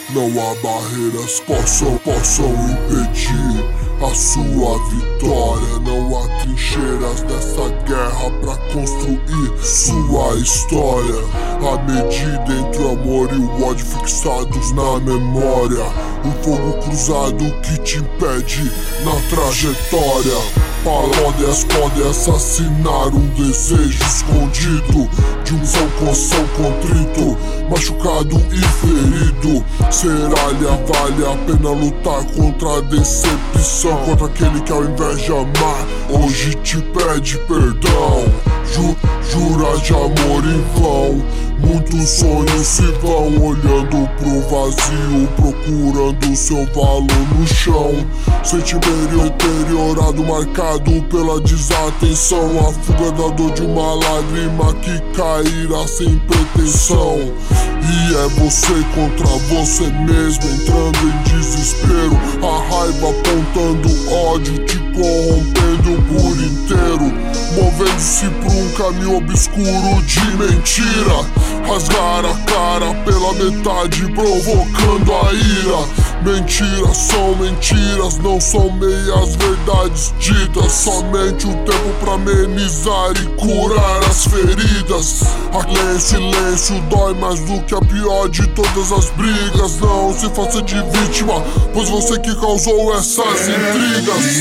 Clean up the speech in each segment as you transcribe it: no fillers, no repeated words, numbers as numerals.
Não há barreiras possam impedir a sua vitória. Não há trincheiras nessa guerra pra construir sua história. A medida entre o amor e o ódio fixados na memória. Um fogo cruzado que te impede na trajetória. Podem assassinar um desejo escondido de um coração contrito, machucado e ferido. Vale a pena lutar contra a decepção, contra aquele que ao invés de amar hoje te pede perdão. Jura de amor em vão, muitos sonhos se vão olhando pro vazio, procurando seu valor no chão. Sentimento deteriorado, marcado pela desatenção, a fuga da dor de uma lágrima que cairá sem pretensão. E é você contra você mesmo, entrando em desespero, a raiva apontando ódio, te corrompendo por inteiro, movendo-se por um caminho obscuro de mentira. Rasgar a cara pela metade, provocando a ira. Mentiras são mentiras, não são meias verdades ditas. Somente o tempo pra amenizar e curar as feridas. Aqui em silêncio dói mais do que a pior de todas as brigas. Não se faça de vítima, pois você que causou essas intrigas.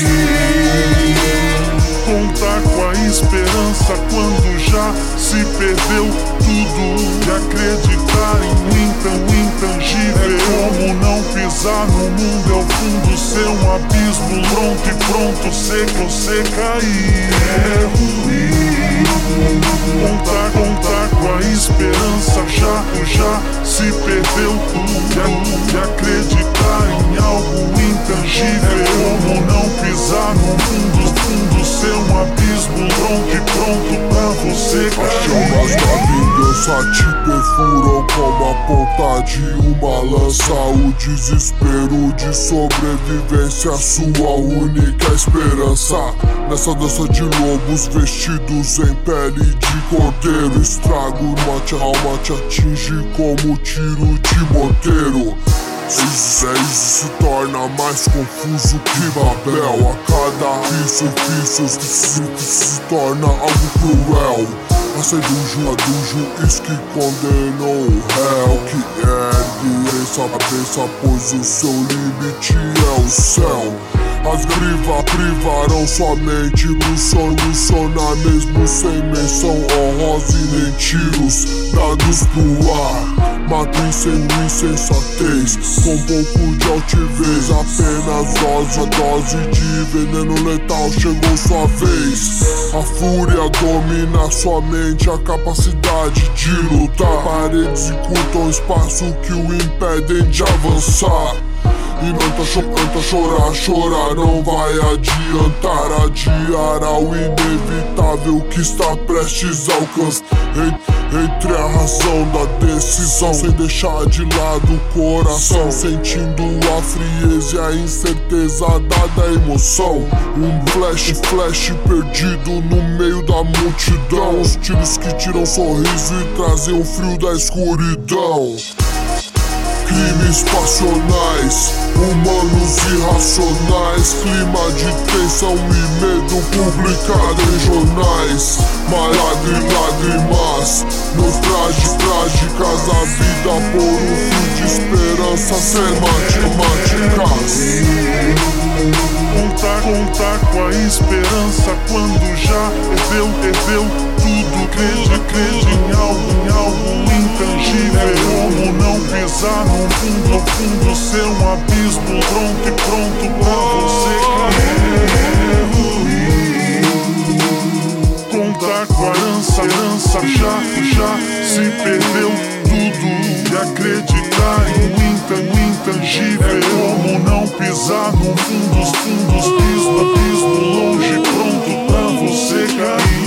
Contar com a esperança quando já se perdeu tudo. E acreditar em intangível. É como não pisar no mundo, é o fundo ser um abismo. Pronto, você cair. É ruim. Contar com a esperança já se perdeu tudo. E acreditar em algo intangível. É como não pisar no fundo ser um abismo. Pronto pra você cair. As chamas da vingança te perfuram como a ponta de uma lança. O desespero de sobrevivência, sua única esperança. Nessa dança de lobos vestidos em pele de cordeiro, estrago mate a alma, te atinge como tiro de morteiro. Isso se torna mais confuso que Babel. A cada vício se torna algo cruel. A juiz que condenou o réu, que ergue essa cabeça, pois o seu limite é o céu. As privarão somente do solucionar, mesmo sem menção honrosa e nem tiros dados pro ar. Mato sem insensatez, com pouco de altivez, apenas dose de veneno letal, chegou sua vez. A fúria domina somente a capacidade de lutar. Paredes encurtam espaço que o impedem de avançar. E não chorar não vai adiantar. Adiar ao inevitável que está prestes a alcançar. Entre a razão da decisão, sem deixar de lado o coração, sentindo a frieza e a incerteza da emoção. Um flash perdido no meio da multidão. Os tiros que tiram sorriso e trazem o frio da escuridão. Crimes passionais, humanos irracionais, clima de tensão e medo publicado em jornais. Lágrimas, nos trágicas, a vida por um fio de esperança sem matemáticas. Contar com a esperança quando já perdeu tudo. Crede em algo intangível. Como não pisar no fundo ser um abismo. Pronto pra você cair. Contar com a herança já se perdeu tudo. E acreditar em intangível. Como não pisar no fundo, piso longe, pronto pra você cair.